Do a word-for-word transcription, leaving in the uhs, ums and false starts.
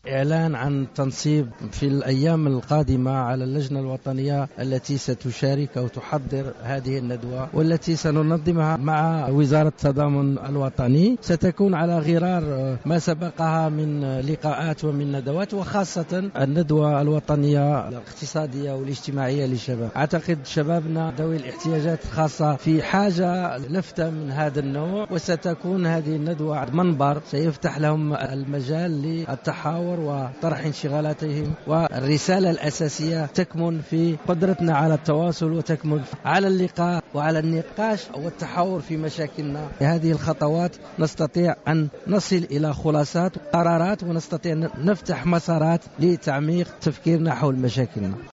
الإعلان عن تنصيب في الأيام القادمة على اللجنة الوطنية التي ستشارك أو تحضر هذه الندوة، والتي سننظمها مع وزارة التضامن الوطني. ستكون على غرار ما سبقها من لقاءات ومن ندوات، وخاصة الندوة الوطنية الاقتصادية والاجتماعية للشباب. أعتقد شبابنا ذوي الاحتياجات الخاصة في حاجة لفتة من هذا النوع، وستكون هذه الندوة منبر سيفتح لهم المجال للتحاور وطرح انشغالاتهم. والرسالة الأساسية تكمن في قدرتنا على التواصل، وتكمن على اللقاء وعلى النقاش والتحاور في مشاكلنا. بهذه الخطوات نستطيع أن نصل إلى خلاصات وقرارات، ونستطيع أن نفتح مسارات لتعميق تفكيرنا حول مشاكلنا.